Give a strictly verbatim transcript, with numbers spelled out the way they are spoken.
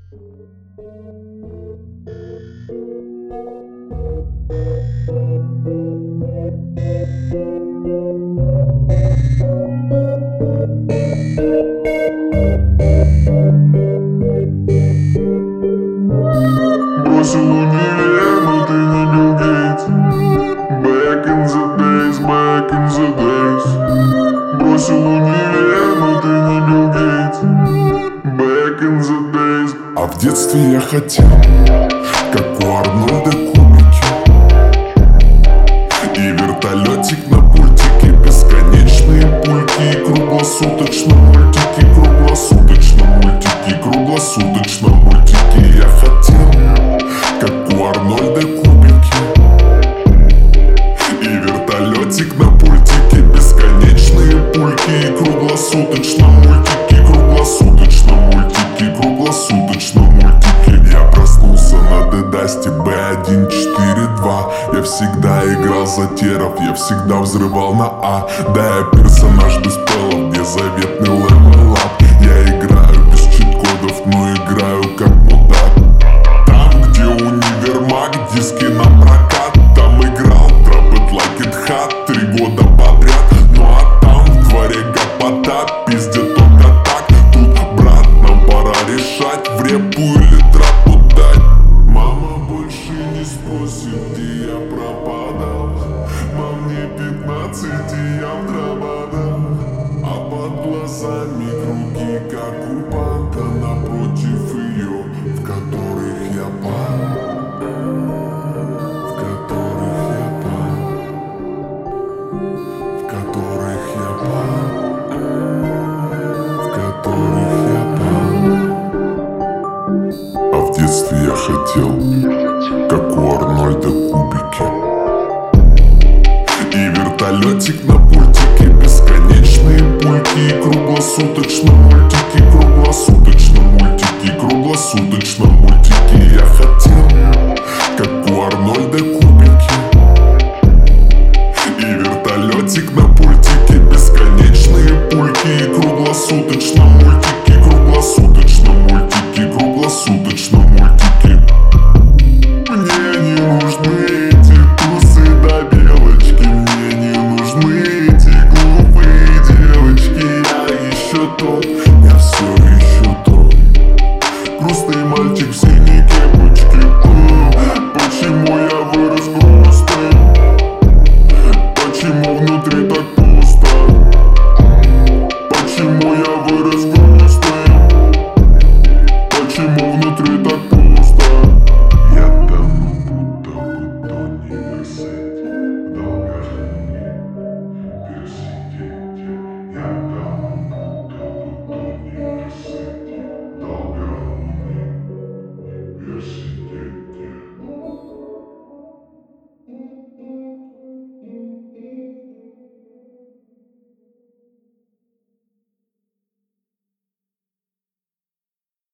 Бросил универ, но ты не Билл Гейтс. Back in the days, back in the days. Бросил универ, но ты не Билл Гейтс. Back in the days. А в детстве я хотел, как у Арнольда, кубики и вертолетик на пультике, бесконечные пульки и круглосуточно мультики, круглосуточно мультики, круглосуточно мультики. Я хотел, как у Арнольда, кубики и вертолетик на пультике, бесконечные пульки и круглосуточно мультики, круглосуточно мультики, круглосуточно мультики. Я проснулся на Дедасте бэ один четыре два. Я всегда играл за теров, я всегда взрывал на А. Да, я персонаж без пэлов, где заветный левел ап. Я играю без чит-кодов, но играю как мудак. Там, где универмаг, диски на прокат, там играл Drop It Like It Hot три года подряд. Ну а там в дворе гопота, пиздит только так. Тут, брат, нам пора решать, в репу или трапу дать. Мама больше не спросит, где я пропадал. Мам, мне пятнадцать, и я в дрободах. А под глазами круги, как у банка, напротив ее, в которых я пал, в которых я пал, в которых я пал, в которых я пал. А в детстве я хотел, как